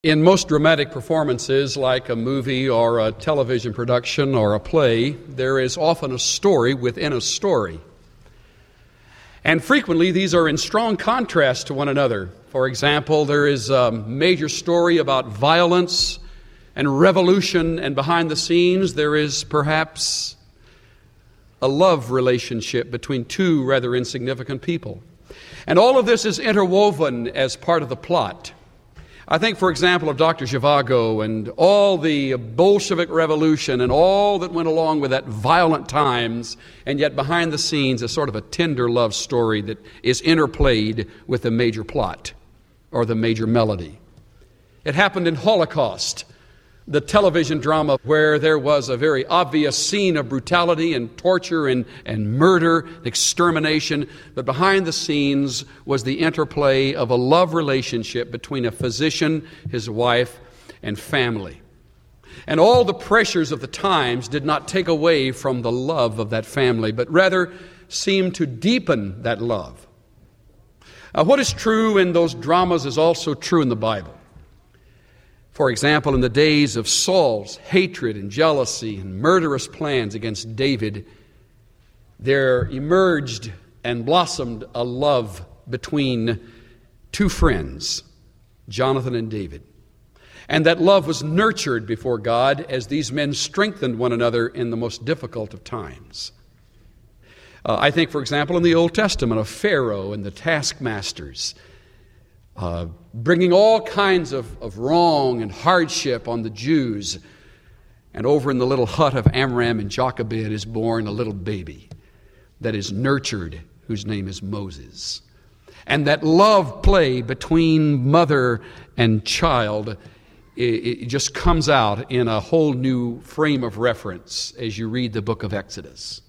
In most dramatic performances, like a movie or a television production or a play, there is often a story within a story. And frequently, these are in strong contrast to one another. For example, there is a major story about violence and revolution, and behind the scenes, there is perhaps a love relationship between two rather insignificant people. And all of this is interwoven as part of the plot. I think, for example, of Dr. Zhivago and all the Bolshevik Revolution and all that went along with that violent times, and yet behind the scenes is sort of a tender love story that is interplayed with the major plot or the major melody. It happened in Holocaust, the television drama where there was a very obvious scene of brutality and torture and murder, extermination, but behind the scenes was the interplay of a love relationship between a physician, his wife, and family. And all the pressures of the times did not take away from the love of that family, but rather seemed to deepen that love. What is true in those dramas is also true in the Bible. For example, in the days of Saul's hatred and jealousy and murderous plans against David, there emerged and blossomed a love between two friends, Jonathan and David. And that love was nurtured before God as these men strengthened one another in the most difficult of times. I think, for example, in the Old Testament of Pharaoh and the taskmasters, bringing all kinds of wrong and hardship on the Jews. And over in the little hut of Amram and Jochebed is born a little baby that is nurtured, whose name is Moses. And that love play between mother and child, it just comes out in a whole new frame of reference as you read the book of Exodus.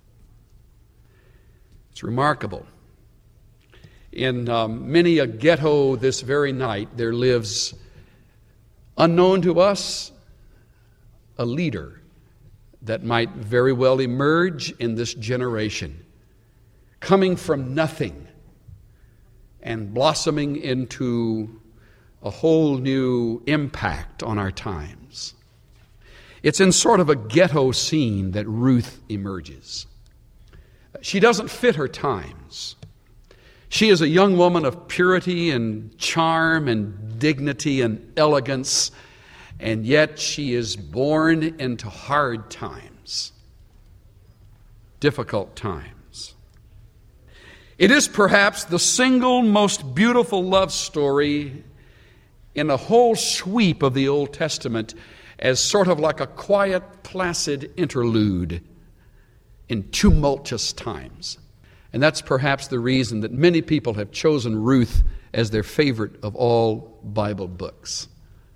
It's remarkable. In many a ghetto this very night, there lives, unknown to us, a leader that might very well emerge in this generation, coming from nothing and blossoming into a whole new impact on our times. It's in sort of a ghetto scene that Ruth emerges. She doesn't fit her times. She is a young woman of purity and charm and dignity and elegance, and yet she is born into hard times, difficult times. It is perhaps the single most beautiful love story in the whole sweep of the Old Testament, as sort of like a quiet, placid interlude in tumultuous times. And that's perhaps the reason that many people have chosen Ruth as their favorite of all Bible books.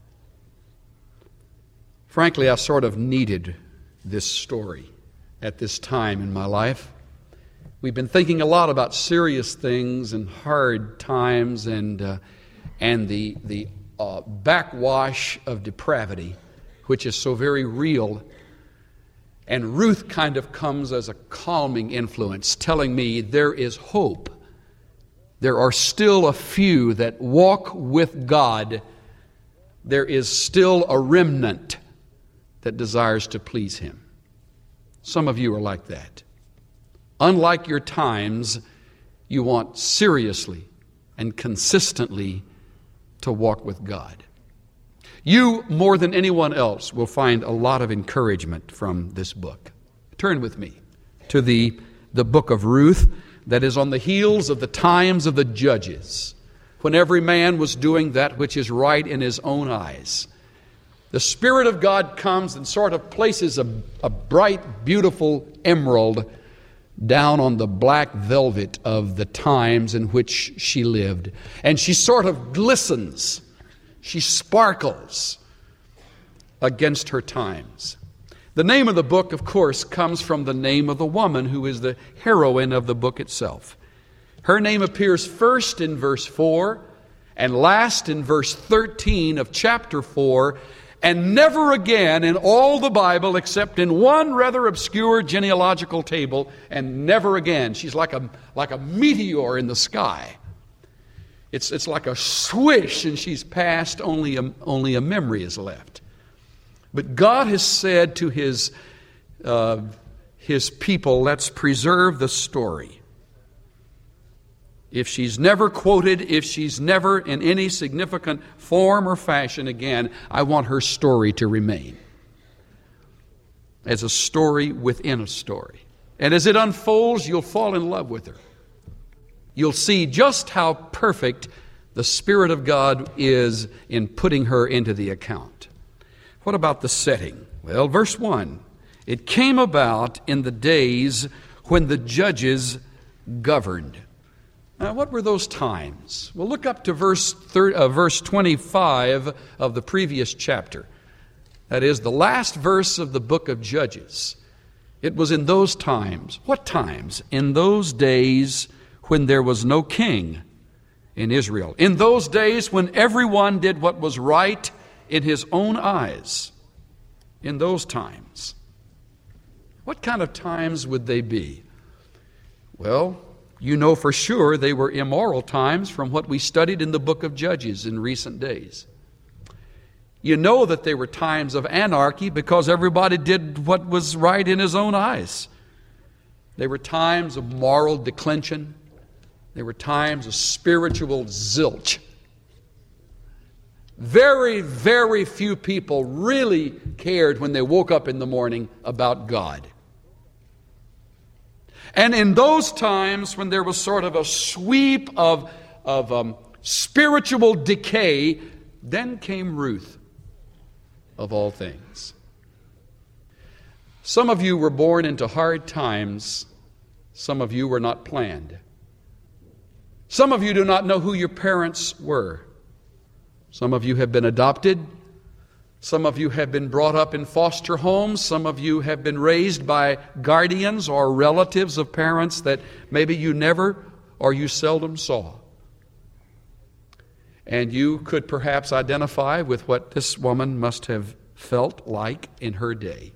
Frankly, I sort of needed this story at this time in my life. We've been thinking a lot about serious things and hard times and the backwash of depravity, which is so very real. And Ruth kind of comes as a calming influence, telling me there is hope. There are still a few that walk with God. There is still a remnant that desires to please Him. Some of you are like that. Unlike your times, you want seriously and consistently to walk with God. You, more than anyone else, will find a lot of encouragement from this book. Turn with me to the book of Ruth that is on the heels of the times of the judges, when every man was doing that which is right in his own eyes. The Spirit of God comes and sort of places a bright, beautiful emerald down on the black velvet of the times in which she lived. And she sort of glistens. She sparkles against her times. The name of the book, of course, comes from the name of the woman who is the heroine of the book itself. Her name appears first in verse 4 and last in verse 13 of chapter 4, and never again in all the Bible except in one rather obscure genealogical table, and never again. She's like a meteor in the sky. It's like a swish, and she's passed, only a memory is left. But God has said to His people, let's preserve the story. If she's never quoted, if she's never in any significant form or fashion again, I want her story to remain as a story within a story. And as it unfolds, you'll fall in love with her. You'll see just how perfect the Spirit of God is in putting her into the account. What about the setting? Well, verse 1, it came about in the days when the judges governed. Now, what were those times? Well, look up to verse 25 of the previous chapter. That is, the last verse of the book of Judges. It was in those times. What times? In those days when there was no king in Israel. In those days when everyone did what was right in his own eyes. In those times. What kind of times would they be? Well, you know for sure they were immoral times from what we studied in the book of Judges in recent days. You know that they were times of anarchy because everybody did what was right in his own eyes. They were times of moral declension. They were times of spiritual zilch. Very, very few people really cared when they woke up in the morning about God. And in those times when there was sort of a sweep of spiritual decay, then came Ruth, of all things. Some of you were born into hard times. Some of you were not planned. Some of you do not know who your parents were. Some of you have been adopted. Some of you have been brought up in foster homes. Some of you have been raised by guardians or relatives of parents that maybe you never or you seldom saw. And you could perhaps identify with what this woman must have felt like in her day.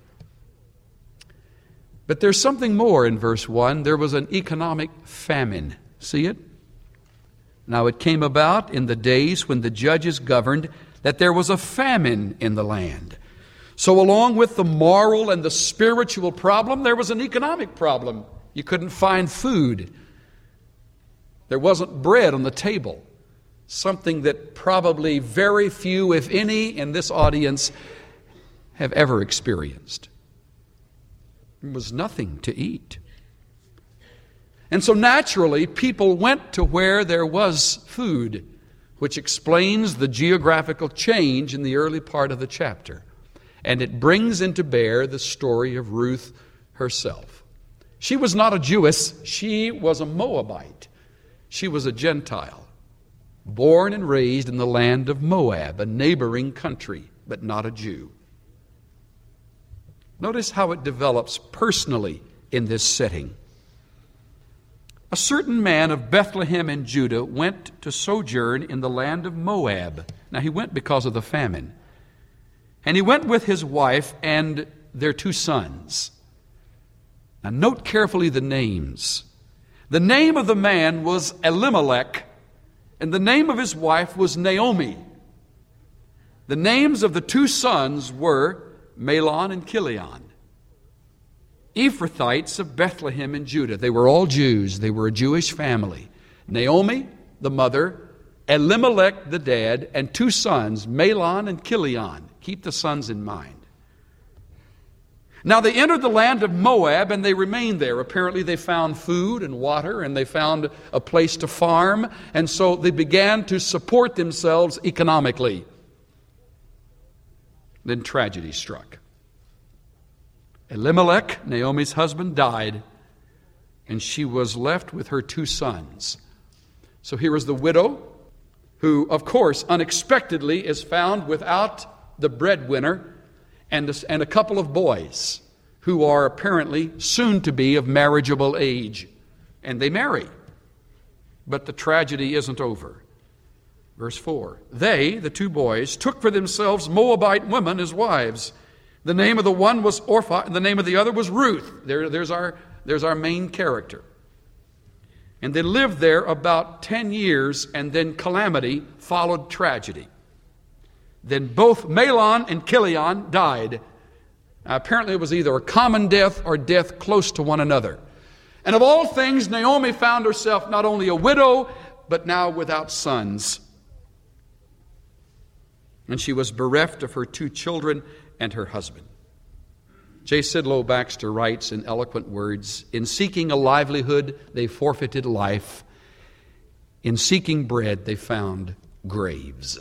But there's something more in verse 1. There was an economic famine. See it? Now it came about in the days when the judges governed that there was a famine in the land. So along with the moral and the spiritual problem, there was an economic problem. You couldn't find food. There wasn't bread on the table. Something that probably very few, if any, in this audience have ever experienced. There was nothing to eat. And so naturally, people went to where there was food, which explains the geographical change in the early part of the chapter. And it brings into bear the story of Ruth herself. She was not a Jewess, she was a Moabite. She was a Gentile, born and raised in the land of Moab, a neighboring country, but not a Jew. Notice how it develops personally in this setting. A certain man of Bethlehem in Judah went to sojourn in the land of Moab. Now he went because of the famine. And he went with his wife and their 2 sons. Now note carefully the names. The name of the man was Elimelech, and the name of his wife was Naomi. The names of the 2 sons were Mahlon and Chilion. Ephrathites of Bethlehem in Judah. They were all Jews. They were a Jewish family. Naomi, the mother, Elimelech, the dad, and 2 sons, Mahlon and Chilion. Keep the sons in mind. Now they entered the land of Moab and they remained there. Apparently they found food and water and they found a place to farm. And so they began to support themselves economically. Then tragedy struck. Elimelech, Naomi's husband, died, and she was left with her 2 sons. So here is the widow, who, of course, unexpectedly is found without the breadwinner and a couple of boys who are apparently soon to be of marriageable age. And they marry. But the tragedy isn't over. Verse 4, they, the 2 boys, took for themselves Moabite women as wives. The name of the one was Orpah, and the name of the other was Ruth. There's our main character. and they lived there about 10 years, and then calamity followed tragedy. Then both Mahlon and Chilion died. Now, apparently it was either a common death or death close to one another. And of all things, Naomi found herself not only a widow, but now without sons. And she was bereft of her 2 children and her husband. J. Sidlow Baxter writes in eloquent words, "In seeking a livelihood, they forfeited life. In seeking bread, they found graves."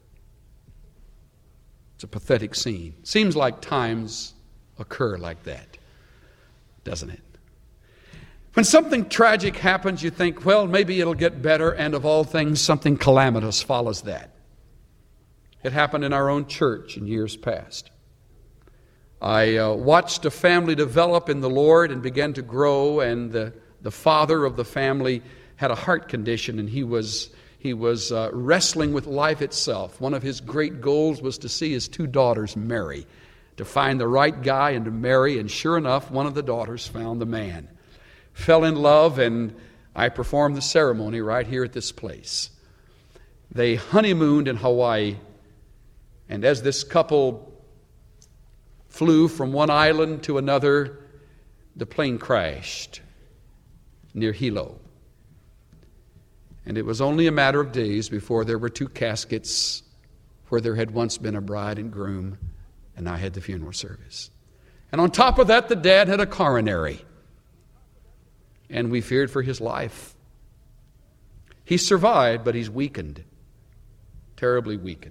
It's a pathetic scene. Seems like times occur like that, doesn't it? When something tragic happens, you think, well, maybe it'll get better, and of all things, something calamitous follows that. It happened in our own church in years past. I watched a family develop in the Lord and began to grow, and the father of the family had a heart condition, and he was wrestling with life itself. One of his great goals was to see his 2 daughters marry, to find the right guy and to marry, and sure enough, one of the daughters found the man. Fell in love, and I performed the ceremony right here at this place. They honeymooned in Hawaii, and as this couple flew from one island to another, the plane crashed near Hilo. And it was only a matter of days before there were 2 caskets where there had once been a bride and groom, and I had the funeral service. And on top of that, the dad had a coronary. And we feared for his life. He survived, but he's weakened, terribly weakened.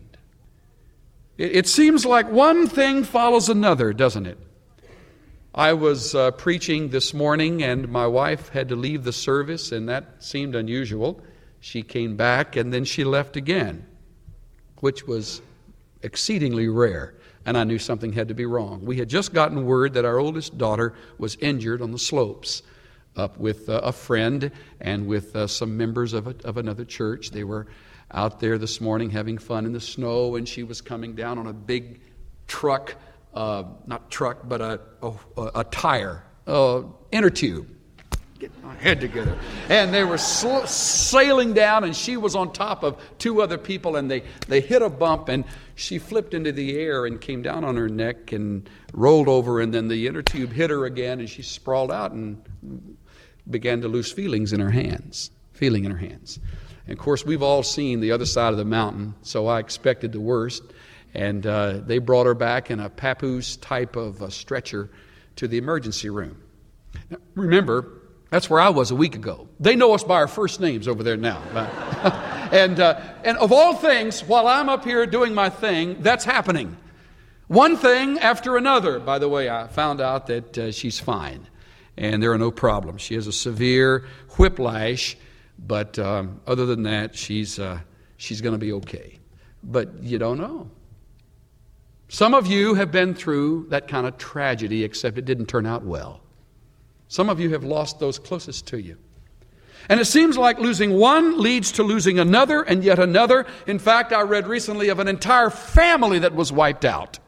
It seems like one thing follows another, doesn't it? I was preaching this morning, and my wife had to leave the service, and that seemed unusual. She came back, and then she left again, which was exceedingly rare, and I knew something had to be wrong. We had just gotten word that our oldest daughter was injured on the slopes up with a friend and with some members of another church. They were out there this morning having fun in the snow, and she was coming down on a big truck, not truck, but a tire, inner tube. Get my head together. And they were sailing down, and she was on top of 2 other people, and they hit a bump, and she flipped into the air and came down on her neck and rolled over, and then the inner tube hit her again, and she sprawled out and began to lose feeling in her hands. And of course, we've all seen the other side of the mountain, so I expected the worst. And they brought her back in a papoose type of stretcher to the emergency room. Now, remember, that's where I was a week ago. They know us by our first names over there now. And of all things, while I'm up here doing my thing, that's happening. One thing after another. By the way, I found out that she's fine, and there are no problems. She has a severe whiplash. But other than that, she's going to be okay. But you don't know. Some of you have been through that kind of tragedy, except it didn't turn out well. Some of you have lost those closest to you. And it seems like losing one leads to losing another and yet another. In fact, I read recently of an entire family that was wiped out.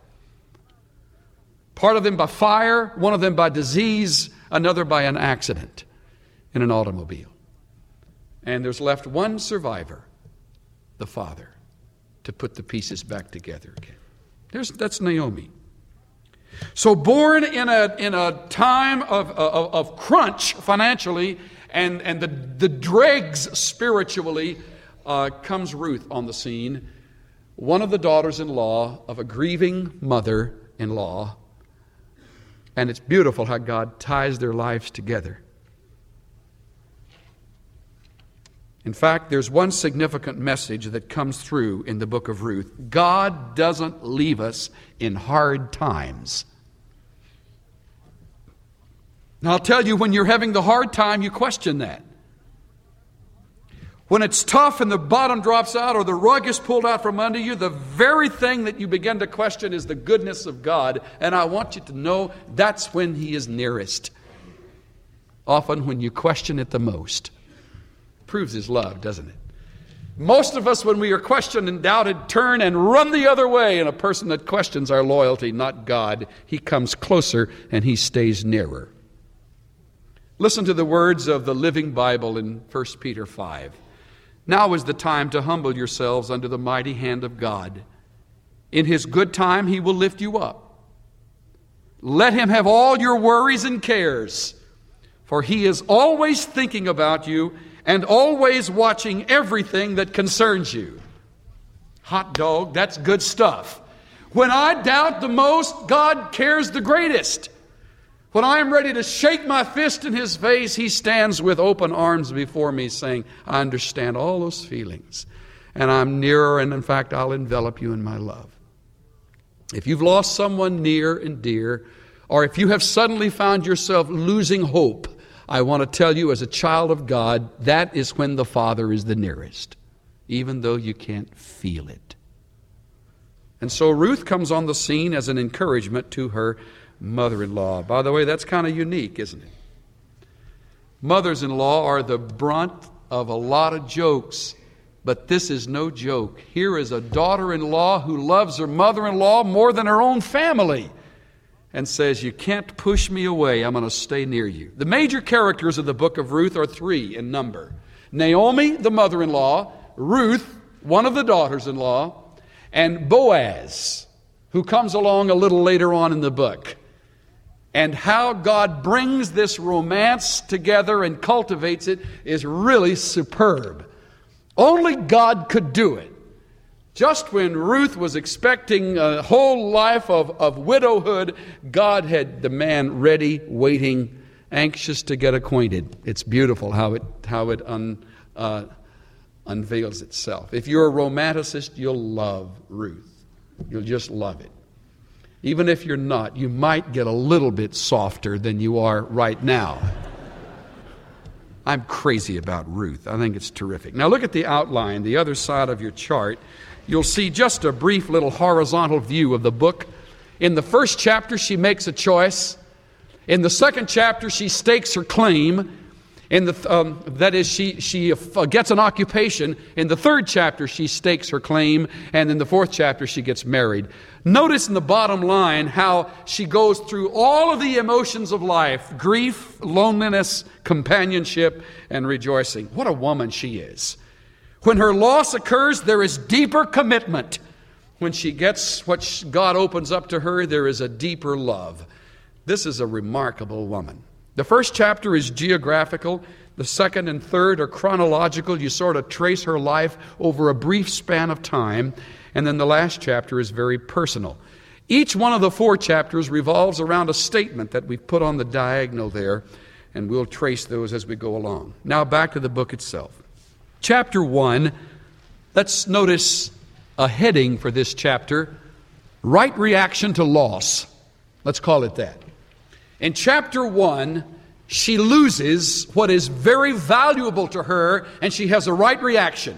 Part of them by fire, one of them by disease, another by an accident in an automobile. And there's left one survivor, the father, to put the pieces back together again. That's Naomi. So born in a time of crunch financially and the dregs spiritually, comes Ruth on the scene, one of the daughters-in-law of a grieving mother-in-law. And it's beautiful how God ties their lives together. In fact, there's one significant message that comes through in the book of Ruth. God doesn't leave us in hard times. Now, I'll tell you, when you're having the hard time, you question that. When it's tough and the bottom drops out or the rug is pulled out from under you, the very thing that you begin to question is the goodness of God. And I want you to know that's when He is nearest. Often when you question it the most. Proves His love, doesn't it? Most of us, when we are questioned and doubted, turn and run the other way. And a person that questions our loyalty, not God, he comes closer and He stays nearer. Listen to the words of the Living Bible in 1 Peter 5. Now is the time to humble yourselves under the mighty hand of God. In His good time He will lift you up. Let Him have all your worries and cares, for He is always thinking about you and always watching everything that concerns you. Hot dog, that's good stuff. When I doubt the most, God cares the greatest. When I am ready to shake my fist in His face, He stands with open arms before me saying, I understand all those feelings, and I'm nearer, and in fact, I'll envelop you in my love. If you've lost someone near and dear, or if you have suddenly found yourself losing hope, I want to tell you as a child of God, that is when the Father is the nearest, even though you can't feel it. And so Ruth comes on the scene as an encouragement to her mother-in-law. By the way, that's kind of unique, isn't it? Mothers-in-law are the brunt of a lot of jokes, but this is no joke. Here is a daughter-in-law who loves her mother-in-law more than her own family and says, you can't push me away, I'm going to stay near you. The major characters of the book of Ruth are 3 in number. Naomi, the mother-in-law, Ruth, one of the daughters-in-law, and Boaz, who comes along a little later on in the book. And how God brings this romance together and cultivates it is really superb. Only God could do it. Just when Ruth was expecting a whole life of widowhood, God had the man ready, waiting, anxious to get acquainted. It's beautiful how it unveils itself. If you're a romanticist, you'll love Ruth. You'll just love it. Even if you're not, you might get a little bit softer than you are right now. I'm crazy about Ruth. I think it's terrific. Now look at the outline, the other side of your chart. You'll see just a brief little horizontal view of the book. In the first chapter, she makes a choice. In the second chapter, she stakes her claim. That is, she gets an occupation. In the third chapter, she stakes her claim. And in the fourth chapter, she gets married. Notice in the bottom line how she goes through all of the emotions of life: grief, loneliness, companionship, and rejoicing. What a woman she is. When her loss occurs, there is deeper commitment. When she gets what God opens up to her, there is a deeper love. This is a remarkable woman. The first chapter is geographical. The second and third are chronological. You sort of trace her life over a brief span of time. And then the last chapter is very personal. Each one of the 4 chapters revolves around a statement that we've put on the diagonal there, and we'll trace those as we go along. Now back to the book itself. Chapter 1, let's notice a heading for this chapter: right reaction to loss. Let's call it that. In chapter 1, she loses what is very valuable to her, and she has a right reaction.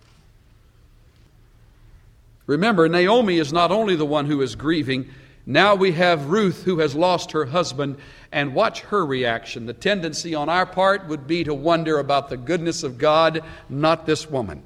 Remember, Naomi is not only the one who is grieving. Now we have Ruth, who has lost her husband, and watch her reaction. The tendency on our part would be to wonder about the goodness of God, not this woman.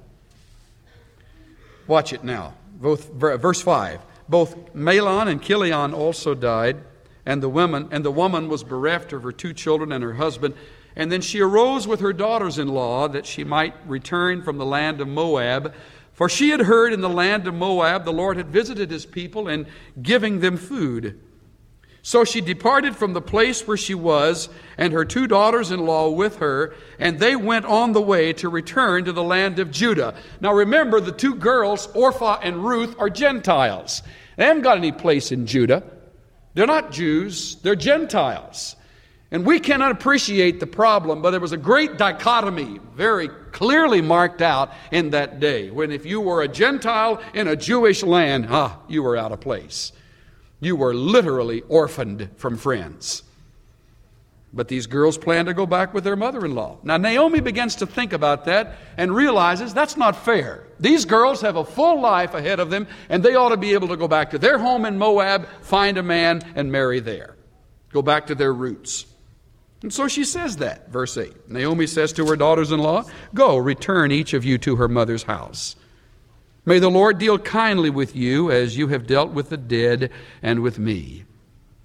Watch it now. Verse 5. Both Mahlon and Chilion also died, and the woman was bereft of her 2 children and her husband. And then she arose with her daughters-in-law that she might return from the land of Moab. For she had heard in the land of Moab the Lord had visited His people and giving them food. So she departed from the place where she was, and her 2 daughters-in-law with her, and they went on the way to return to the land of Judah. Now remember, the 2 girls, Orpah and Ruth, are Gentiles. They haven't got any place in Judah. They're not Jews, they're Gentiles. And we cannot appreciate the problem, but there was a great dichotomy very clearly marked out in that day, when if you were a Gentile in a Jewish land, you were out of place. You were literally orphaned from friends. But these girls plan to go back with their mother-in-law. Now Naomi begins to think about that and realizes that's not fair. These girls have a full life ahead of them, and they ought to be able to go back to their home in Moab, find a man, and marry there. Go back to their roots. And so she says that, verse 8. Naomi says to her daughters-in-law, "Go, return each of you to her mother's house. May the Lord deal kindly with you as you have dealt with the dead and with me."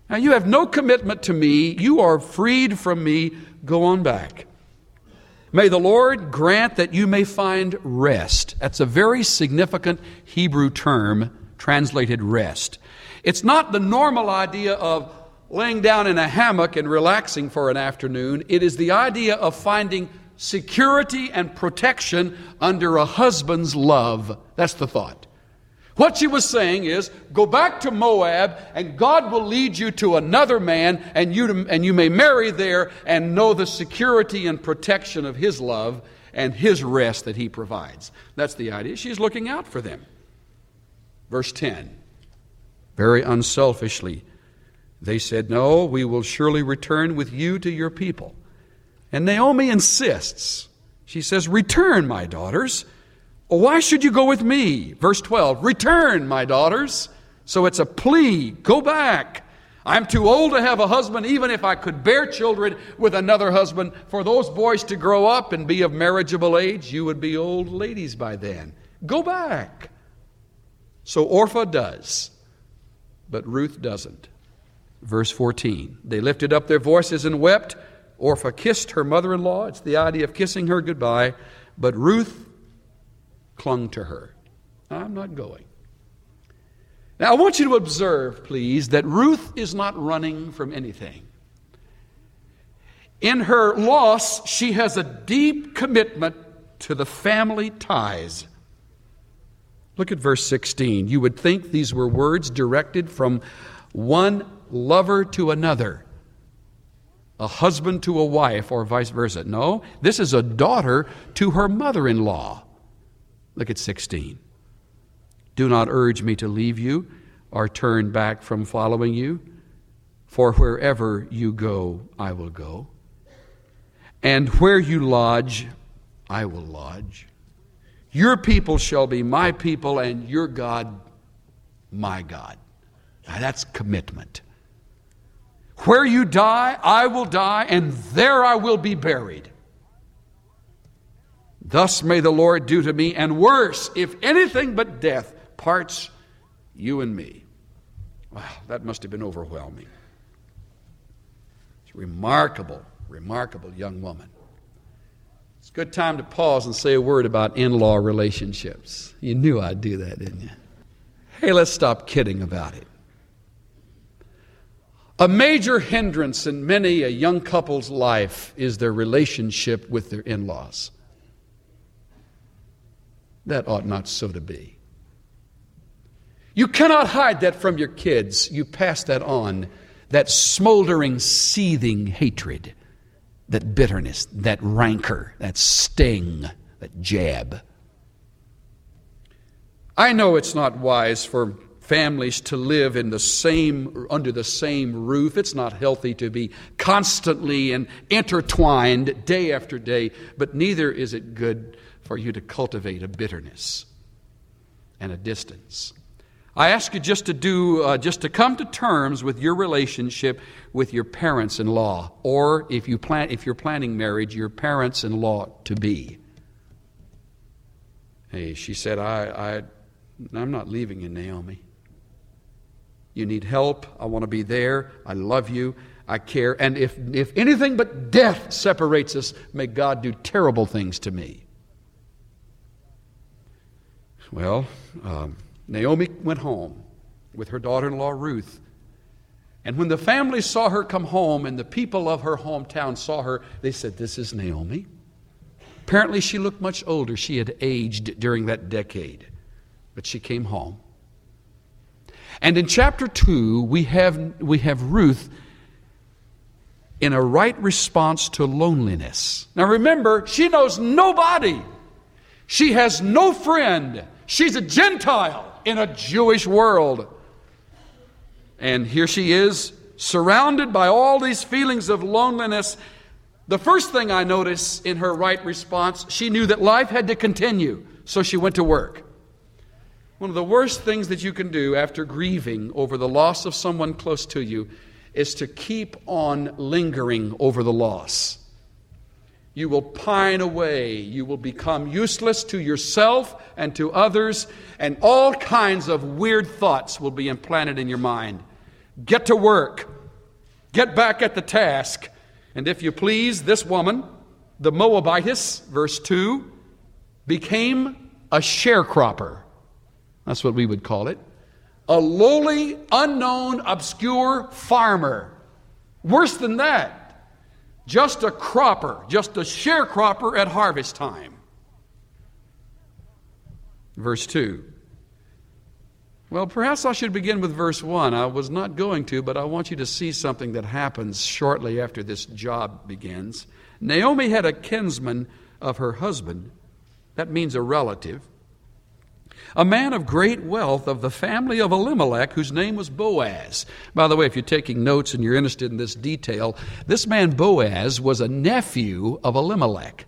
Now you have no commitment to me. You are freed from me. Go on back. May the Lord grant that you may find rest. That's a very significant Hebrew term, translated rest. It's not the normal idea of laying down in a hammock and relaxing for an afternoon. It is the idea of finding security and protection under a husband's love. That's the thought. What she was saying is, go back to Moab, and God will lead you to another man, and you may marry there and know the security and protection of His love and His rest that He provides. That's the idea. She's looking out for them. Verse 10, very unselfishly, they said, no, we will surely return with you to your people. And Naomi insists. She says, return, my daughters. Why should you go with me? Verse 12, return, my daughters. So it's a plea. Go back. I'm too old to have a husband, even if I could bear children with another husband. For those boys to grow up and be of marriageable age, you would be old ladies by then. Go back. So Orpah does, but Ruth doesn't. Verse 14, they lifted up their voices and wept. Orpah kissed her mother-in-law. It's the idea of kissing her goodbye. But Ruth clung to her. I'm not going. Now I want you to observe, please, that Ruth is not running from anything. In her loss, she has a deep commitment to the family ties. Look at verse 16. You would think these were words directed from one lover to another, a husband to a wife, or vice versa. No, this is a daughter to her mother-in-law. Look at 16. Do not urge me to leave you or turn back from following you, for wherever you go, I will go. And where you lodge, I will lodge. Your people shall be my people, and your God, my God. Now that's commitment. Where you die, I will die, and there I will be buried. Thus may the Lord do to me, and worse, if anything but death parts you and me. Wow, that must have been overwhelming. It's a remarkable, remarkable young woman. It's a good time to pause and say a word about in-law relationships. You knew I'd do that, didn't you? Hey, let's stop kidding about it. A major hindrance in many a young couple's life is their relationship with their in-laws. That ought not so to be. You cannot hide that from your kids. You pass that on, that smoldering, seething hatred, that bitterness, that rancor, that sting, that jab. I know it's not wise for families to live under the same roof. It's not healthy to be constantly and intertwined day after day, but neither is it good for you to cultivate a bitterness and a distance. I ask you just to come to terms with your relationship with your parents-in-law, or if you're planning marriage, your parents-in-law to be. Hey, she said, I'm not leaving you, Naomi. You need help. I want to be there. I love you. I care. And if anything but death separates us, may God do terrible things to me. Well, Naomi went home with her daughter-in-law Ruth. And when the family saw her come home and the people of her hometown saw her, they said, this is Naomi. Apparently she looked much older. She had aged during that decade. But she came home. And in chapter 2, we have Ruth in a right response to loneliness. Now remember, she knows nobody. She has no friend. She's a Gentile in a Jewish world. And here she is, surrounded by all these feelings of loneliness. The first thing I notice in her right response, she knew that life had to continue, so she went to work. One of the worst things that you can do after grieving over the loss of someone close to you is to keep on lingering over the loss. You will pine away. You will become useless to yourself and to others, and all kinds of weird thoughts will be implanted in your mind. Get to work. get back at the task. And if you please, this woman, the Moabitess, verse 2, became a sharecropper. That's what we would call it. A lowly, unknown, obscure farmer. Worse than that, just a cropper, just a sharecropper at harvest time. Verse 2. Well, perhaps I should begin with verse 1. I was not going to, but I want you to see something that happens shortly after this job begins. Naomi had a kinsman of her husband. That means a relative. A man of great wealth of the family of Elimelech, whose name was Boaz. By the way, if you're taking notes and you're interested in this detail, this man Boaz was a nephew of Elimelech,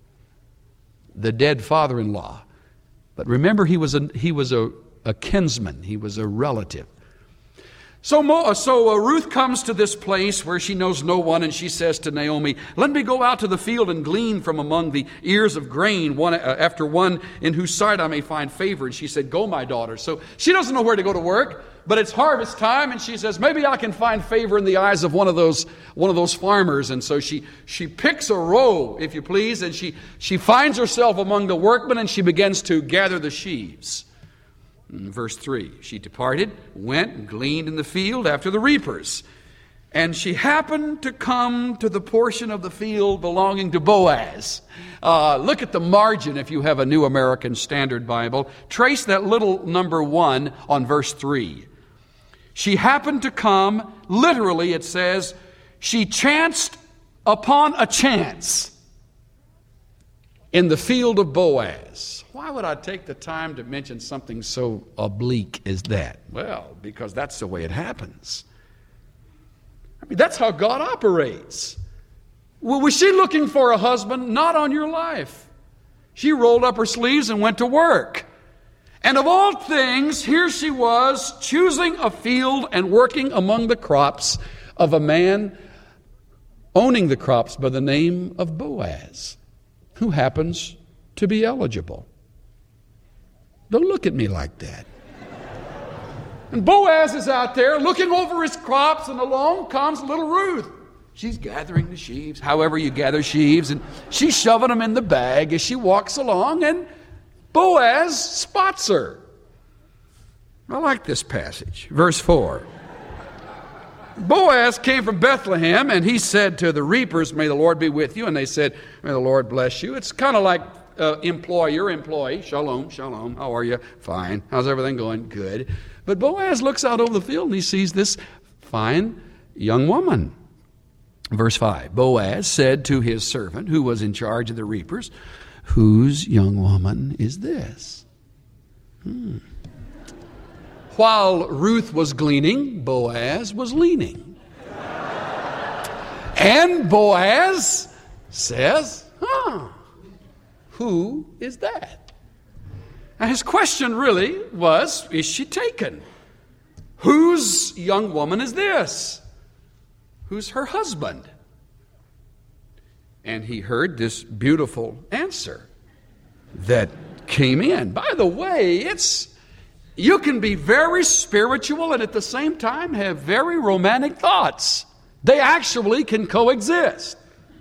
the dead father-in-law. But remember, he was a kinsman. He was a relative. So Ruth comes to this place where she knows no one, and she says to Naomi, let me go out to the field and glean from among the ears of grain, one after one in whose sight I may find favor. And she said, go, my daughter. So she doesn't know where to go to work, but it's harvest time, and she says, maybe I can find favor in the eyes of one of those farmers. And so she picks a row, if you please, and she finds herself among the workmen, and she begins to gather the sheaves. Verse 3, she departed, went and gleaned in the field after the reapers. And she happened to come to the portion of the field belonging to Boaz. Look at the margin if you have a New American Standard Bible. Trace that little number 1 on verse 3. She happened to come, literally it says, she chanced upon a chance in the field of Boaz. Why would I take the time to mention something so oblique as that? Well, because that's the way it happens. I mean, that's how God operates. Well, was she looking for a husband? Not on your life. She rolled up her sleeves and went to work. And of all things, here she was, choosing a field and working among the crops of a man owning the crops by the name of Boaz, who happens to be eligible. Don't look at me like that. And Boaz is out there looking over his crops, and along comes little Ruth. She's gathering the sheaves, however you gather sheaves, and she's shoving them in the bag as she walks along, and Boaz spots her. I like this passage. Verse 4. Boaz came from Bethlehem, and he said to the reapers, may the Lord be with you. And they said, may the Lord bless you. It's kind of like employer, employee. Shalom, shalom. How are you? Fine. How's everything going? Good. But Boaz looks out over the field, and he sees this fine young woman. Verse 5. Boaz said to his servant, who was in charge of the reapers, whose young woman is this? While Ruth was gleaning, Boaz was leaning. And Boaz says, who is that? Now his question really was, is she taken? Whose young woman is this? Who's her husband? And he heard this beautiful answer that came in. By the way, you can be very spiritual and at the same time have very romantic thoughts. They actually can coexist.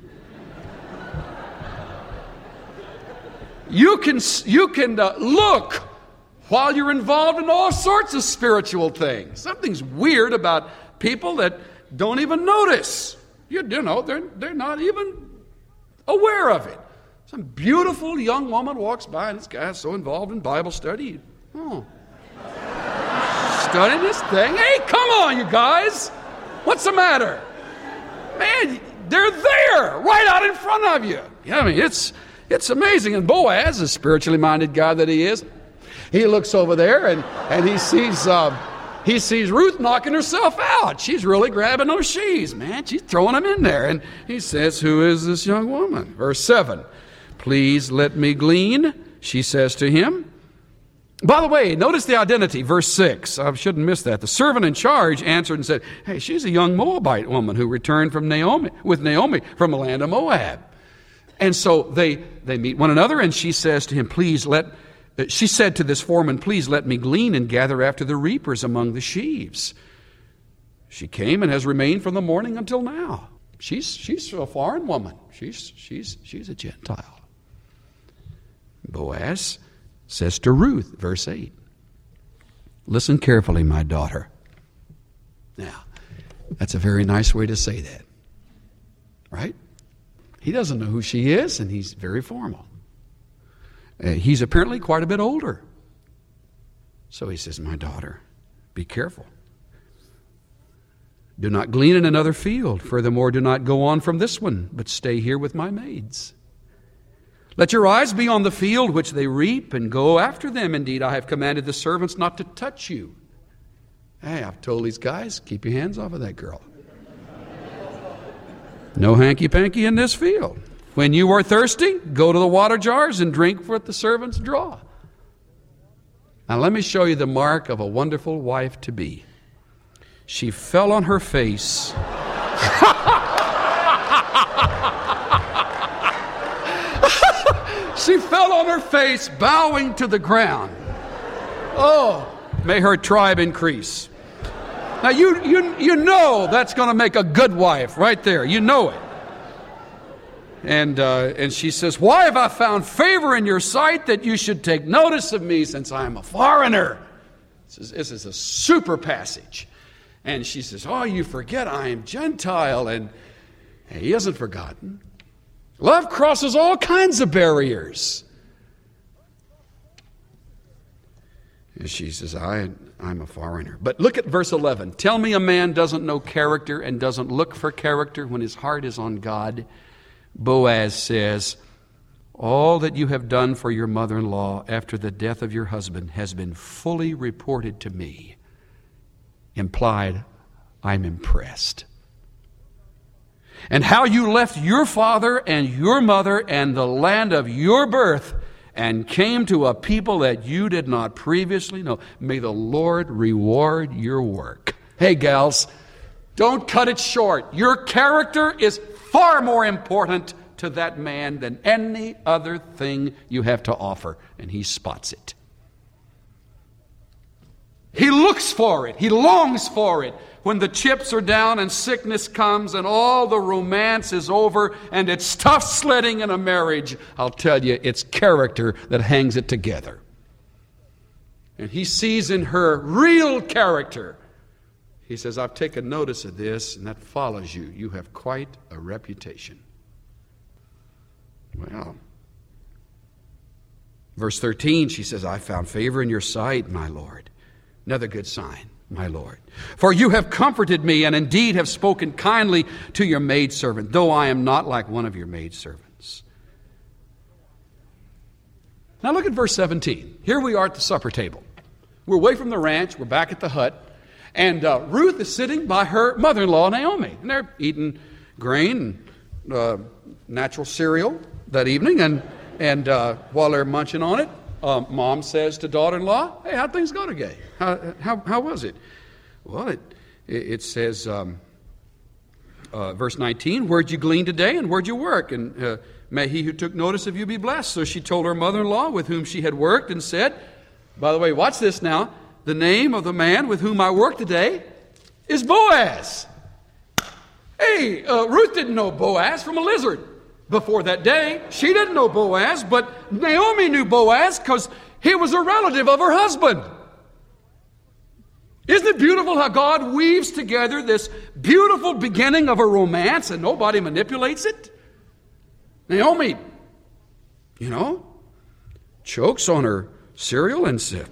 You can look while you're involved in all sorts of spiritual things. Something's weird about people that don't even notice. You know, they're not even aware of it. Some beautiful young woman walks by, and this guy's so involved in Bible study. Studying this thing. Hey, come on, you guys. What's the matter? Man, they're there, right out in front of you. I mean, it's amazing. And Boaz, a spiritually minded guy that he is, he looks over there and he sees Ruth knocking herself out. She's really grabbing those sheaves, man. She's throwing them in there. And he says, who is this young woman? Verse 7. Please let me glean, she says to him. By the way, notice the identity, verse 6. I shouldn't miss that. The servant in charge answered and said, hey, she's a young Moabite woman who returned with Naomi from the land of Moab. And so they meet one another, and she says to him, she said to this foreman, please let me glean and gather after the reapers among the sheaves. She came and has remained from the morning until now. She's a foreign woman. She's a Gentile. Boaz says to Ruth, verse 8, listen carefully, my daughter. Now, that's a very nice way to say that, right? He doesn't know who she is, and he's very formal. He's apparently quite a bit older. So he says, my daughter, be careful. Do not glean in another field. Furthermore, do not go on from this one, but stay here with my maids. Let your eyes be on the field which they reap, and go after them. Indeed, I have commanded the servants not to touch you. Hey, I've told these guys, keep your hands off of that girl. No hanky-panky in this field. When you are thirsty, go to the water jars and drink what the servants draw. Now let me show you the mark of a wonderful wife to be. She fell on her face. She fell on her face, bowing to the ground. Oh, may her tribe increase. Now you know that's going to make a good wife right there. You know it. And she says, why have I found favor in your sight that you should take notice of me since I am a foreigner? This is a super passage. And she says, oh, you forget I am Gentile. And he hasn't forgotten. Love crosses all kinds of barriers. And she says, I'm a foreigner. But look at verse 11. Tell me a man doesn't know character and doesn't look for character when his heart is on God. Boaz says, all that you have done for your mother-in-law after the death of your husband has been fully reported to me. Implied, I'm impressed. And how you left your father and your mother and the land of your birth and came to a people that you did not previously know. May the Lord reward your work. Hey, gals, don't cut it short. Your character is far more important to that man than any other thing you have to offer. And he spots it. He looks for it. He longs for it. When the chips are down and sickness comes and all the romance is over and it's tough sledding in a marriage, I'll tell you, it's character that hangs it together. And he sees in her real character. He says, I've taken notice of this, and that follows you. You have quite a reputation. Well, verse 13, she says, I found favor in your sight, my Lord. Another good sign, my Lord. For you have comforted me, and indeed have spoken kindly to your maidservant, though I am not like one of your maidservants. Now look at verse 17. Here we are at the supper table. We're away from the ranch. We're back at the hut. And Ruth is sitting by her mother-in-law, Naomi. And they're eating grain and natural cereal that evening. And while they're munching on it, mom says to daughter-in-law, hey, how'd things go today? How was it? Well, it says, verse 19, where'd you glean today and where'd you work? And may he who took notice of you be blessed. So she told her mother-in-law with whom she had worked and said, by the way, watch this now. The name of the man with whom I work today is Boaz. Hey, Ruth didn't know Boaz from a lizard before that day. She didn't know Boaz, but Naomi knew Boaz because he was a relative of her husband. Isn't it beautiful how God weaves together this beautiful beginning of a romance and nobody manipulates it? Naomi, chokes on her cereal and said,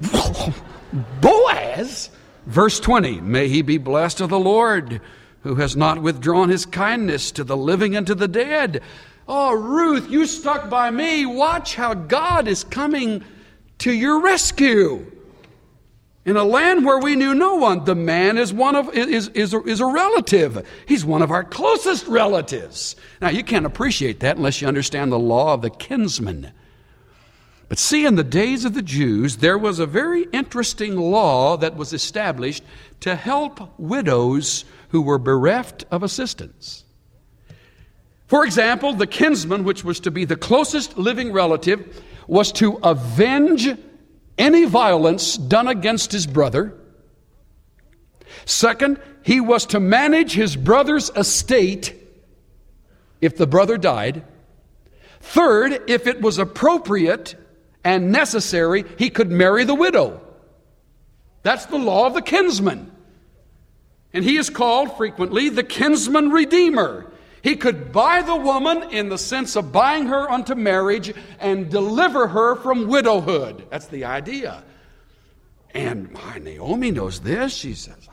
Boaz? Verse 20, may he be blessed of the Lord, who has not withdrawn his kindness to the living and to the dead. Oh, Ruth, you stuck by me. Watch how God is coming to your rescue. In a land where we knew no one, the man is a relative. He's one of our closest relatives. Now, you can't appreciate that unless you understand the law of the kinsman. But see, in the days of the Jews, there was a very interesting law that was established to help widows who were bereft of assistance. For example, the kinsman, which was to be the closest living relative, was to avenge any violence done against his brother, Second, he was to manage his brother's estate if the brother died. Third, if it was appropriate and necessary, he could marry the widow. That's the law of the kinsman. And he is called frequently the kinsman redeemer. He could buy the woman in the sense of buying her unto marriage and deliver her from widowhood. That's the idea. And Naomi knows this. She says,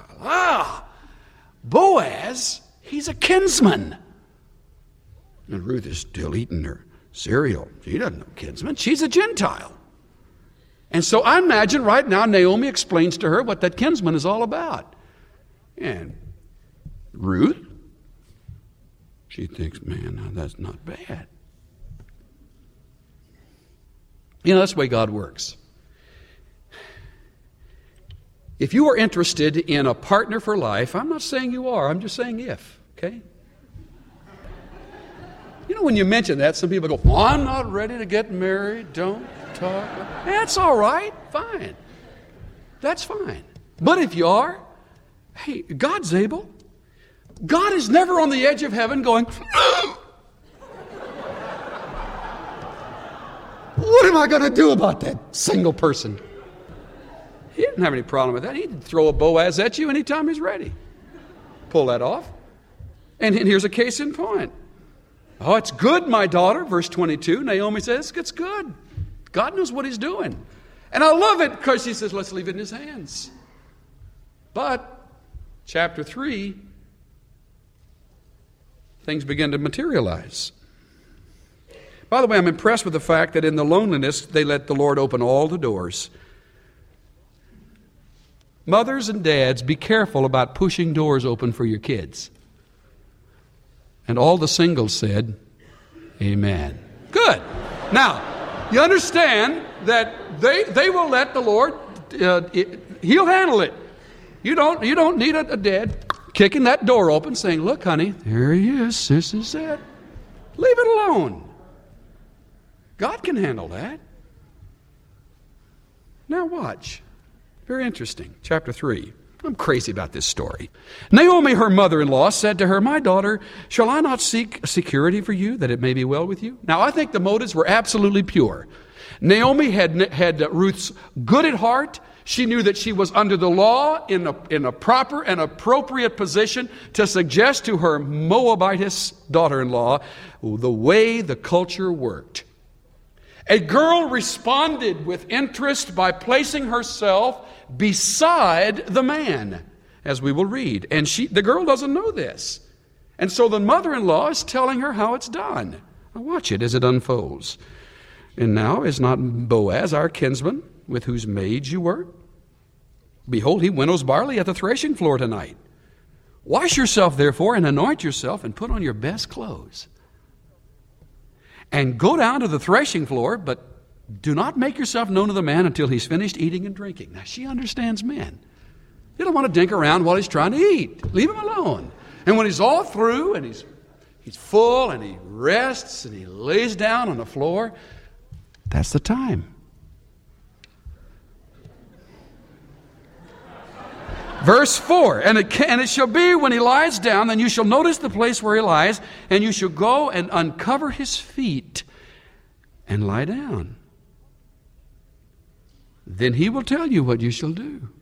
Boaz, he's a kinsman. And Ruth is still eating her cereal. She doesn't know kinsman. She's a Gentile. And so I imagine right now Naomi explains to her what that kinsman is all about. And Ruth, she thinks, man, that's not bad. You know, that's the way God works. If you are interested in a partner for life, I'm not saying you are, I'm just saying if, okay? You know, when you mention that, some people go, I'm not ready to get married, don't talk. That's all right, fine. That's fine. But if you are, hey, God's able. God is never on the edge of heaven going, what am I going to do about that single person? He didn't have any problem with that. He'd throw a Boaz at you anytime he's ready. Pull that off. And here's a case in point. Oh, it's good, my daughter, verse 22. Naomi says, it's good. God knows what he's doing. And I love it because she says, let's leave it in his hands. But, chapter 3, things begin to materialize. By the way, I'm impressed with the fact that in the loneliness, they let the Lord open all the doors. Mothers and dads, be careful about pushing doors open for your kids. And all the singles said, amen. Good. Now, you understand that they will let the Lord, he'll handle it. You don't need a dad kicking that door open saying, look, honey, there he is. This is it. Leave it alone. God can handle that. Now watch. Very interesting. Chapter 3. I'm crazy about this story. Naomi, her mother-in-law, said to her, my daughter, shall I not seek security for you, that it may be well with you? Now, I think the motives were absolutely pure. Naomi had Ruth's good at heart. She knew that she was under the law in a proper and appropriate position to suggest to her Moabitess daughter-in-law the way the culture worked. A girl responded with interest by placing herself beside the man, as we will read. And the girl doesn't know this. And so the mother-in-law is telling her how it's done. Now watch it as it unfolds. And now is not Boaz our kinsman, with whose maids you were? Behold, he winnows barley at the threshing floor tonight. Wash yourself, therefore, and anoint yourself, and put on your best clothes. And go down to the threshing floor, but do not make yourself known to the man until he's finished eating and drinking. Now, she understands men. They don't want to dink around while he's trying to eat. Leave him alone. And when he's all through and he's full and he rests and he lays down on the floor, that's the time. Verse 4, and it shall be when he lies down, then you shall notice the place where he lies, and you shall go and uncover his feet and lie down. Then he will tell you what you shall do.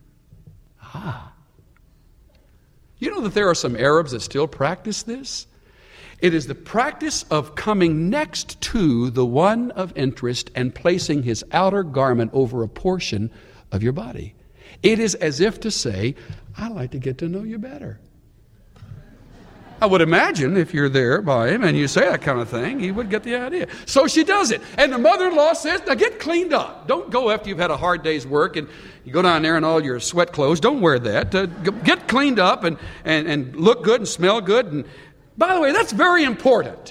You know that there are some Arabs that still practice this? It is the practice of coming next to the one of interest and placing his outer garment over a portion of your body. It is as if to say, I'd like to get to know you better. I would imagine if you're there by him and you say that kind of thing, he would get the idea. So she does it. And the mother-in-law says, now get cleaned up. Don't go after you've had a hard day's work and you go down there in all your sweat clothes. Don't wear that. Get cleaned up and look good and smell good. And by the way, that's very important.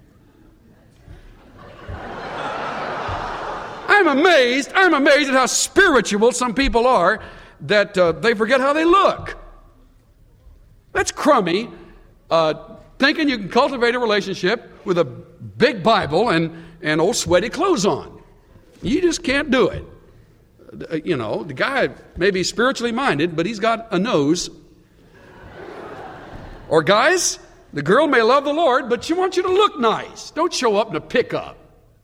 I'm amazed at how spiritual some people are that they forget how they look. That's crummy, thinking you can cultivate a relationship with a big Bible and old sweaty clothes on. You just can't do it. The guy may be spiritually minded, but he's got a nose. Or guys, the girl may love the Lord, but she wants you to look nice. Don't show up in a pickup.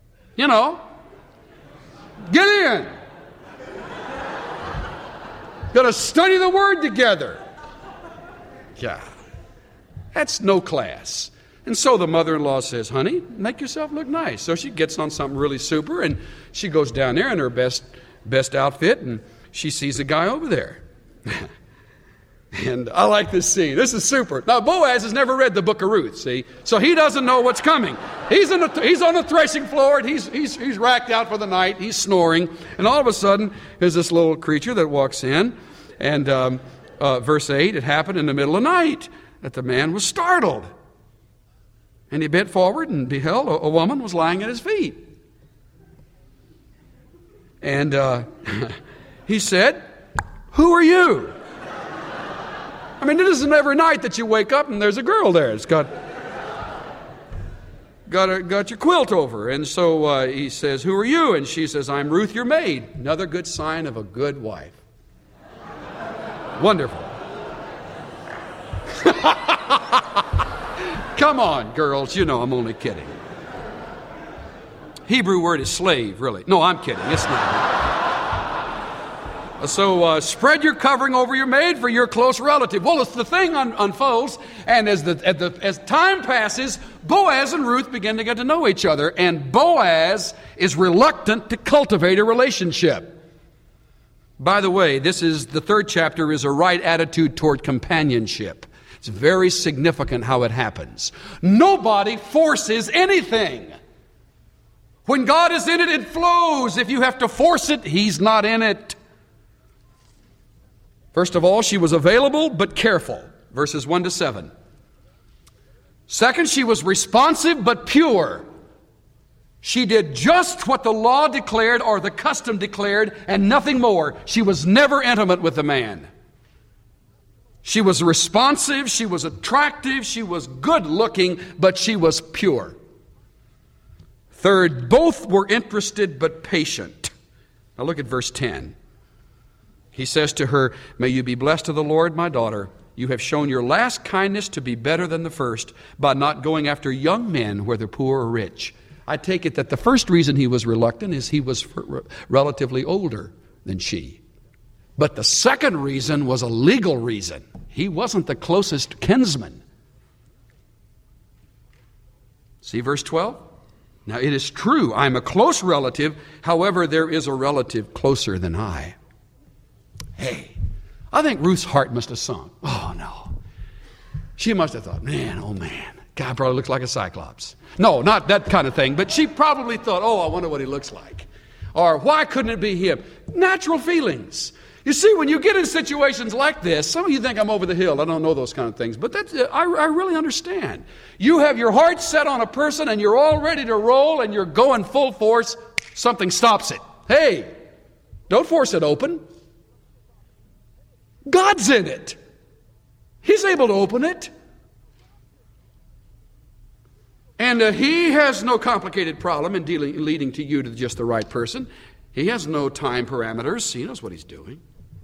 Get in. Got to study the Word together. Yeah. That's no class. And so the mother-in-law says, honey, make yourself look nice. So she gets on something really super, and she goes down there in her best outfit, and she sees a guy over there. And I like this scene. This is super. Now, Boaz has never read the book of Ruth, see? So he doesn't know what's coming. He's on the threshing floor, and he's racked out for the night. He's snoring. And all of a sudden, there's this little creature that walks in. And verse 8, it happened in the middle of the night that the man was startled. And he bent forward and beheld a woman was lying at his feet. And he said, who are you? I mean, it isn't every night that you wake up and there's a girl there. It's got your quilt over. And so he says, who are you? And she says, I'm Ruth, your maid. Another good sign of a good wife. Wonderful. Come on, girls. I'm only kidding. Hebrew word is slave, really. No, I'm kidding. It's not. So spread your covering over your maid, for your close relative. Well, the thing unfolds, and as time passes, Boaz and Ruth begin to get to know each other, and Boaz is reluctant to cultivate a relationship. By the way, the third chapter is a right attitude toward companionship. It's very significant how it happens. Nobody forces anything. When God is in it, it flows. If you have to force it, He's not in it. First of all, she was available but careful, verses 1 to 7. Second, she was responsive but pure. She did just what the law declared or the custom declared and nothing more. She was never intimate with the man. She was responsive, she was attractive, she was good looking, but she was pure. Third, both were interested but patient. Now look at verse 10. He says to her, may you be blessed of the Lord, my daughter. You have shown your last kindness to be better than the first by not going after young men, whether poor or rich. I take it that the first reason he was reluctant is he was relatively older than she. But the second reason was a legal reason. He wasn't the closest kinsman. See verse 12? Now it is true, I'm a close relative. However, there is a relative closer than I. Hey, I think Ruth's heart must have sunk. Oh, no. She must have thought, man, oh, man, God probably looks like a cyclops. No, not that kind of thing. But she probably thought, oh, I wonder what he looks like. Or why couldn't it be him? Natural feelings. You see, when you get in situations like this, some of you think I'm over the hill. I don't know those kind of things. But I really understand. You have your heart set on a person and you're all ready to roll and you're going full force. Something stops it. Hey, don't force it open. God's in it. He's able to open it. And He has no complicated problem in leading to you to just the right person. He has no time parameters. He knows what He's doing.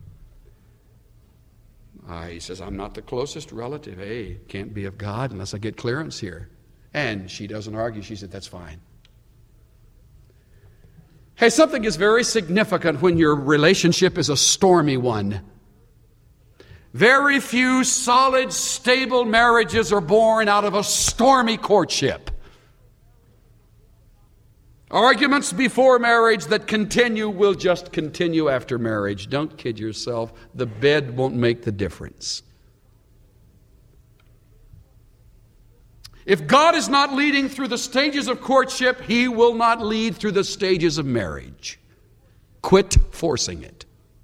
He says, I'm not the closest relative. Hey, can't be of God unless I get clearance here. And she doesn't argue. She said, that's fine. Hey, something is very significant when your relationship is a stormy one. Very few solid, stable marriages are born out of a stormy courtship. Arguments before marriage that continue will just continue after marriage. Don't kid yourself. The bed won't make the difference. If God is not leading through the stages of courtship, He will not lead through the stages of marriage. Quit forcing it.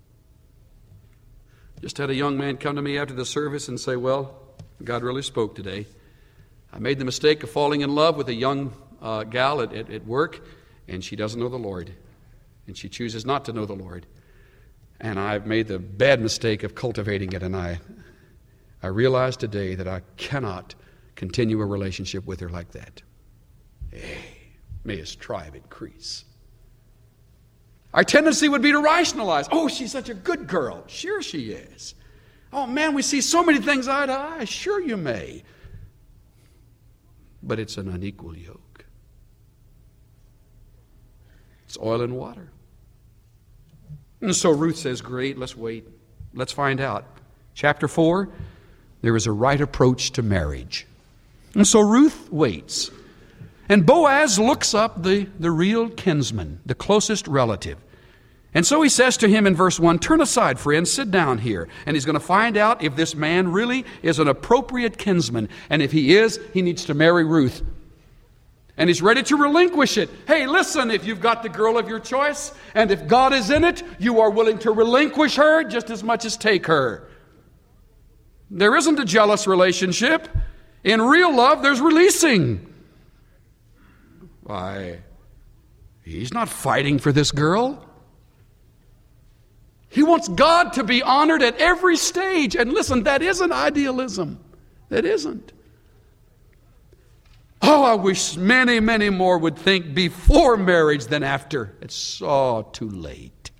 Just had a young man come to me after the service and say, well, God really spoke today. I made the mistake of falling in love with a young gal at work, and she doesn't know the Lord. And she chooses not to know the Lord. And I've made the bad mistake of cultivating it, and I realize today that I cannot continue a relationship with her like that. Hey, may His tribe increase. Our tendency would be to rationalize. Oh, she's such a good girl. Sure she is. Oh, man, we see so many things eye to eye. Sure you may. But it's an unequal yoke. It's oil and water. And so Ruth says, great, let's wait. Let's find out. Chapter 4, there is a right approach to marriage. And so Ruth waits. And Boaz looks up the real kinsman, the closest relative. And so he says to him in verse 1, turn aside, friend, sit down here. And he's going to find out if this man really is an appropriate kinsman. And if he is, he needs to marry Ruth. And he's ready to relinquish it. Hey, listen, if you've got the girl of your choice, and if God is in it, you are willing to relinquish her just as much as take her. There isn't a jealous relationship. In real love, there's releasing. Why, he's not fighting for this girl. He wants God to be honored at every stage. And listen, that isn't idealism. That isn't. Oh, I wish many, many more would think before marriage than after. It's so too late.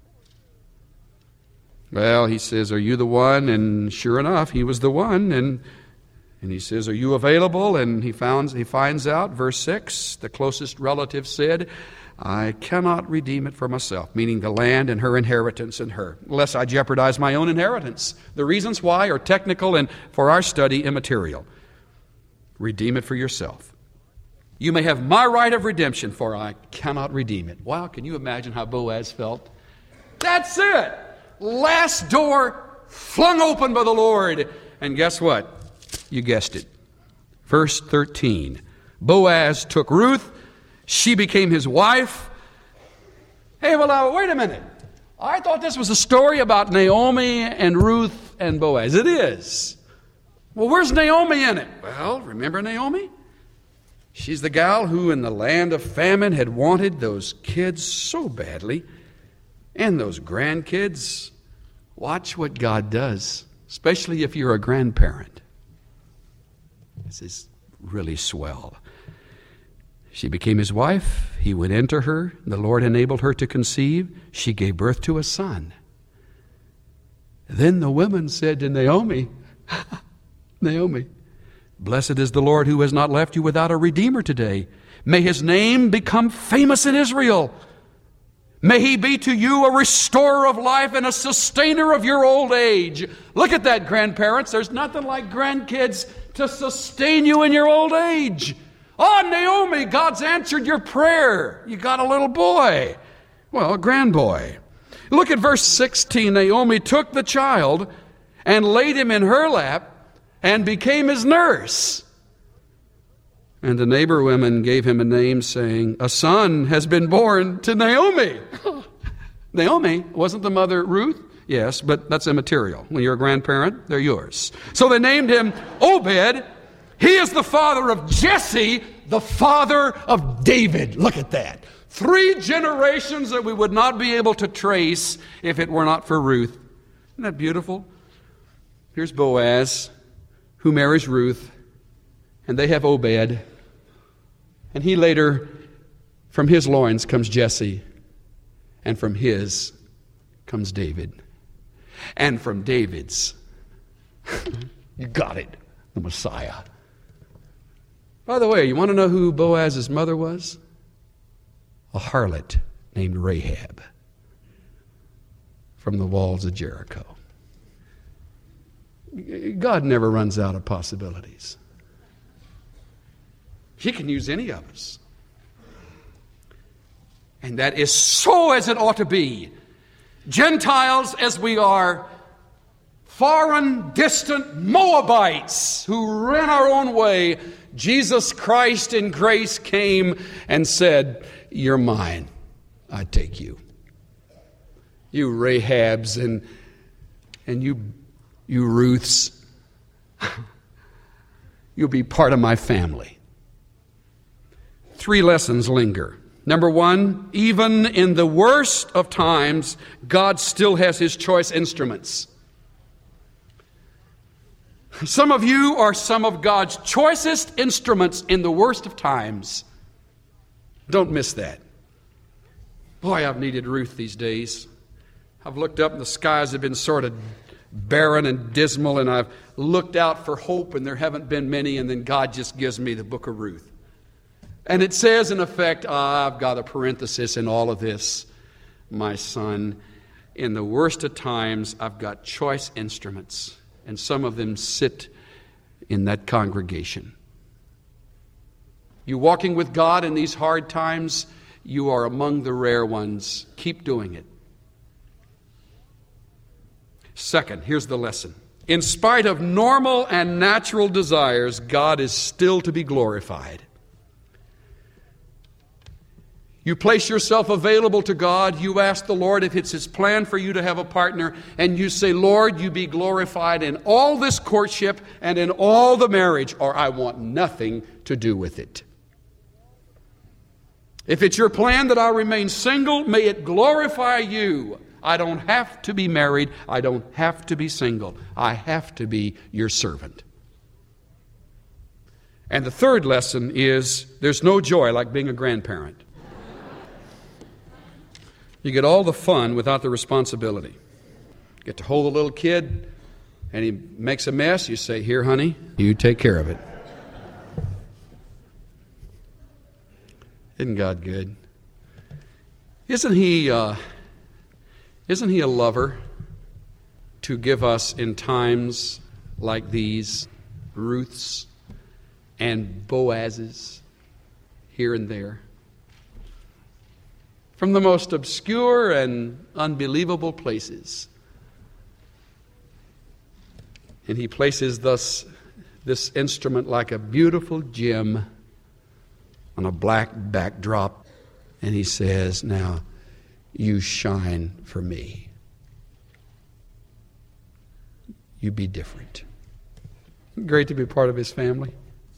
Well, he says, are you the one? And sure enough, he was the one. And he says, are you available? And he finds out, verse 6, the closest relative said, I cannot redeem it for myself, meaning the land and her inheritance and her, lest I jeopardize my own inheritance. The reasons why are technical and, for our study, immaterial. Redeem it for yourself. You may have my right of redemption, for I cannot redeem it. Wow, can you imagine how Boaz felt? That's it. Last door flung open by the Lord. And guess what? You guessed it. Verse 13. Boaz took Ruth. She became his wife. Hey, well, now, wait a minute. I thought this was a story about Naomi and Ruth and Boaz. It is. Well, where's Naomi in it? Well, remember Naomi? She's the gal who in the land of famine had wanted those kids so badly. And those grandkids. Watch what God does, especially if you're a grandparent. This is really swell. She became his wife. He went into her. The Lord enabled her to conceive. She gave birth to a son. Then the women said to Naomi, Naomi, blessed is the Lord who has not left you without a redeemer today. May his name become famous in Israel. May he be to you a restorer of life and a sustainer of your old age. Look at that, grandparents. There's nothing like grandkids to sustain you in your old age. Oh, Naomi, God's answered your prayer. You got a little boy. Well, a grandboy. Look at verse 16. Naomi took the child and laid him in her lap and became his nurse. And the neighbor women gave him a name, saying, a son has been born to Naomi. Naomi wasn't the mother Ruth? Yes, but that's immaterial. When you're a grandparent, they're yours. So they named him Obed. He is the father of Jesse, the father of David. Look at that. 3 generations that we would not be able to trace if it were not for Ruth. Isn't that beautiful? Here's Boaz, who marries Ruth, and they have Obed. And he later, from his loins comes Jesse, and from his comes David. And from David's, you got it, the Messiah. By the way, you want to know who Boaz's mother was? A harlot named Rahab from the walls of Jericho. God never runs out of possibilities. He can use any of us. And that is so as it ought to be. Gentiles as we are, foreign, distant Moabites who ran our own way, Jesus Christ in grace came and said, you're mine, I take you. You Rahabs and you Ruths, you'll be part of my family. 3 lessons linger. Number 1, even in the worst of times, God still has his choice instruments. Some of you are some of God's choicest instruments in the worst of times. Don't miss that. Boy, I've needed Ruth these days. I've looked up and the skies have been sort of barren and dismal, and I've looked out for hope and there haven't been many, and then God just gives me the book of Ruth. And it says, in effect, I've got a parenthesis in all of this, my son. In the worst of times, I've got choice instruments, and some of them sit in that congregation. You walking with God in these hard times, you are among the rare ones. Keep doing it. Second, here's the lesson. In spite of normal and natural desires, God is still to be glorified. You place yourself available to God. You ask the Lord if it's His plan for you to have a partner. And you say, Lord, you be glorified in all this courtship and in all the marriage, or I want nothing to do with it. If it's your plan that I'll remain single, may it glorify you. I don't have to be married. I don't have to be single. I have to be your servant. And the third lesson is there's no joy like being a grandparent. You get all the fun without the responsibility. You get to hold a little kid, and he makes a mess. You say, here, honey, you take care of it. Isn't God good? Isn't He a lover to give us in times like these Ruths and Boazes here and there? From the most obscure and unbelievable places. And He places thus this instrument like a beautiful gem on a black backdrop, and He says, now you shine for me. You be different. Great to be part of His family.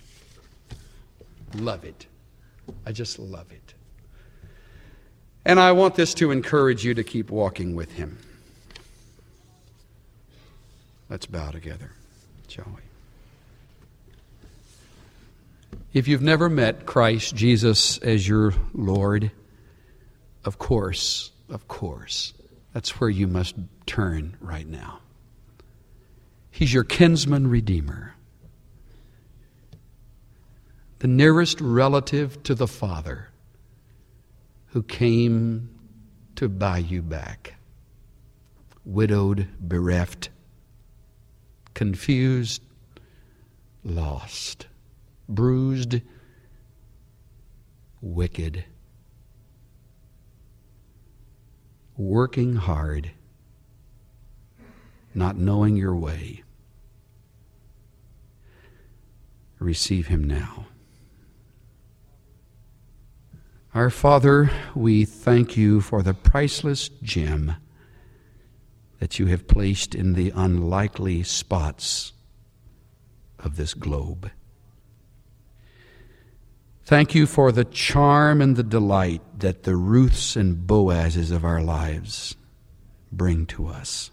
Love it. I just love it. And I want this to encourage you to keep walking with Him. Let's bow together, shall we? If you've never met Christ Jesus as your Lord, of course, that's where you must turn right now. He's your kinsman redeemer, the nearest relative to the Father, who came to buy you back. Widowed, bereft, confused, lost, bruised, wicked, working hard, not knowing your way. Receive Him now. Our Father, we thank You for the priceless gem that You have placed in the unlikely spots of this globe. Thank You for the charm and the delight that the Ruths and Boazes of our lives bring to us.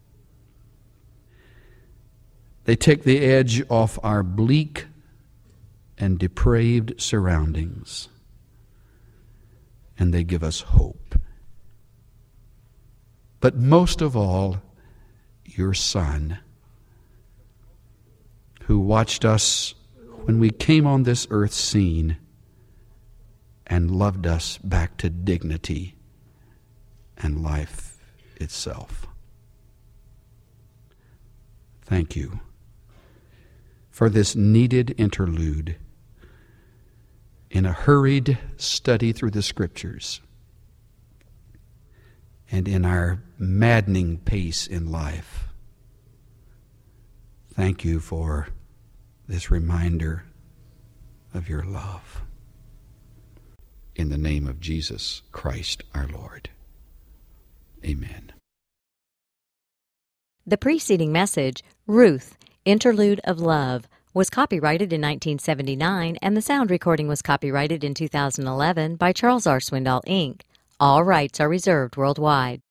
They take the edge off our bleak and depraved surroundings, and they give us hope. But most of all, Your Son, who watched us when we came on this earth scene and loved us back to dignity and life itself. Thank You for this needed interlude in a hurried study through the Scriptures and in our maddening pace in life. Thank You for this reminder of Your love. In the name of Jesus Christ our Lord. Amen. The preceding message, Ruth, Interlude of Love, was copyrighted in 1979, and the sound recording was copyrighted in 2011 by Charles R. Swindoll, Inc. All rights are reserved worldwide.